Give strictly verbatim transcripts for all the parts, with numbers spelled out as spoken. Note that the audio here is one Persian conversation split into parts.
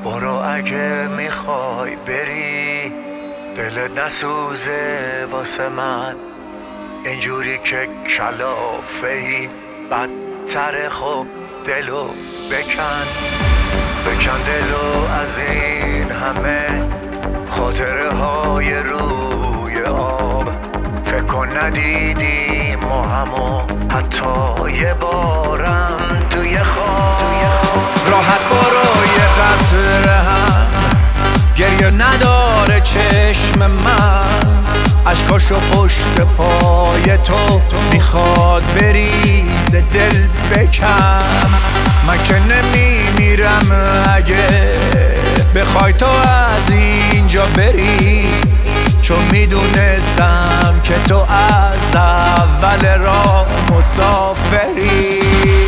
برو اگه میخوای بری، دلت نسوزه واسه من. اینجوری که کلافه‌ای بدتره، خب دلو بکن بکن دلو از این همه خاطره های روی آب. فکر کن ندیدیم ما همو حتی یه بارم توی خواب. راحت برو یه قطره هم گریه نداره چشم من، اشکاشو پشت پای تو میخواد بریز دل بکن. من که نمیمیرم اگه بخوای تو از اینجا بری، چون میدونستم که تو از اول راه مسافری.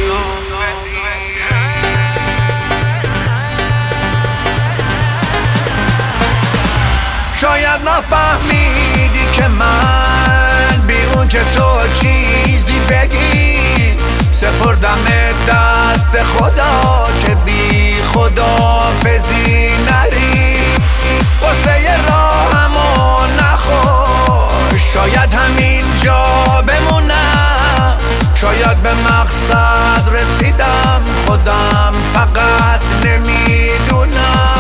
شاید نفهمیدی که من بی اون که تو چیزی بگی، سپردم دست خدا که بی خداحافظی نری. واسه یه راهمو نخور، شاید همینجا بمونم، شاید به مقصد رسیدم، خودم فقط نمیدونم.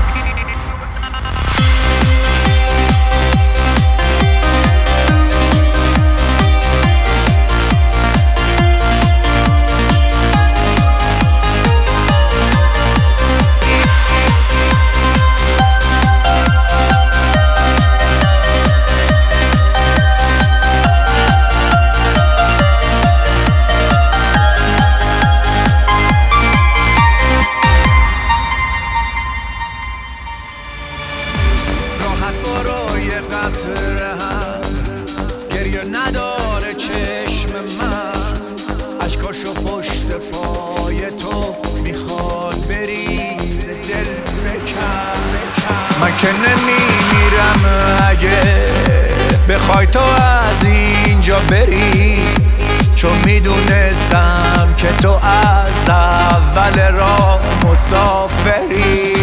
قطره هم گریه نداره چشم من، اشکاشو پشت پای تو میخواد بریز دل بکن. من که نمیمیرم اگه بخوای تو از اینجا بری، چون میدونستم که تو از اول راه مسافری.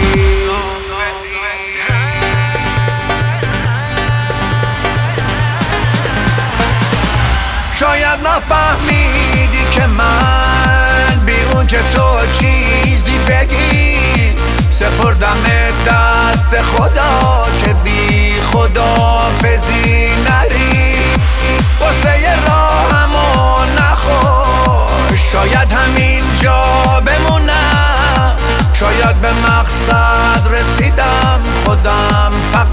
شاید نفهمیدی که من بی اون که تو چیزی بگی، سپردم دست خدا که بی خداحافظی نری. واسه یه راهمو نخور، شاید همینجا بمونم، شاید به مقصد رسیدم، خودم فقط